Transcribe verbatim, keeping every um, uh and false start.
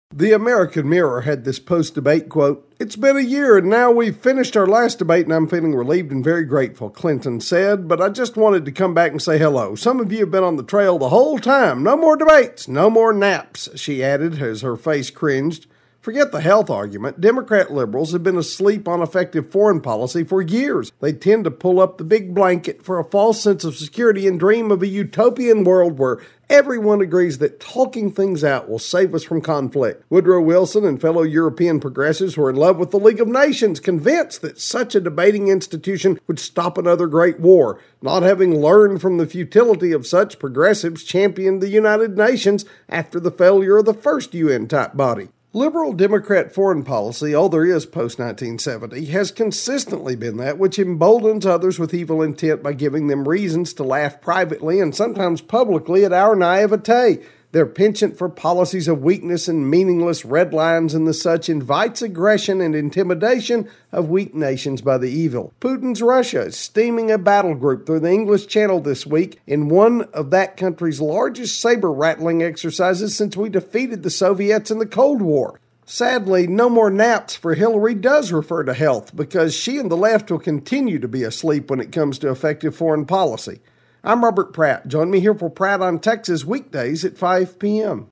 The American Mirror had this post-debate quote, "It's been a year and now we've finished our last debate and I'm feeling relieved and very grateful," Clinton said, "but I just wanted to come back and say hello. Some of you have been on the trail the whole time. No more debates, no more naps," she added as her face cringed. Forget the health argument. Democrat liberals have been asleep on effective foreign policy for years. They tend to pull up the big blanket for a false sense of security and dream of a utopian world where everyone agrees that talking things out will save us from conflict. Woodrow Wilson and fellow European progressives were in love with the League of Nations, convinced that such a debating institution would stop another great war. Not having learned from the futility of such, progressives championed the United Nations after the failure of the first U N-type body. Liberal Democrat foreign policy, all there is post nineteen seventy, has consistently been that which emboldens others with evil intent by giving them reasons to laugh privately and sometimes publicly at our naivete. Their penchant for policies of weakness and meaningless red lines and the such invites aggression and intimidation of weak nations by the evil. Putin's Russia is steaming a battle group through the English Channel this week in one of that country's largest saber-rattling exercises since we defeated the Soviets in the Cold War. Sadly, no more naps for Hillary does refer to health because she and the left will continue to be asleep when it comes to effective foreign policy. I'm Robert Pratt. Join me here for Pratt on Texas weekdays at five p.m.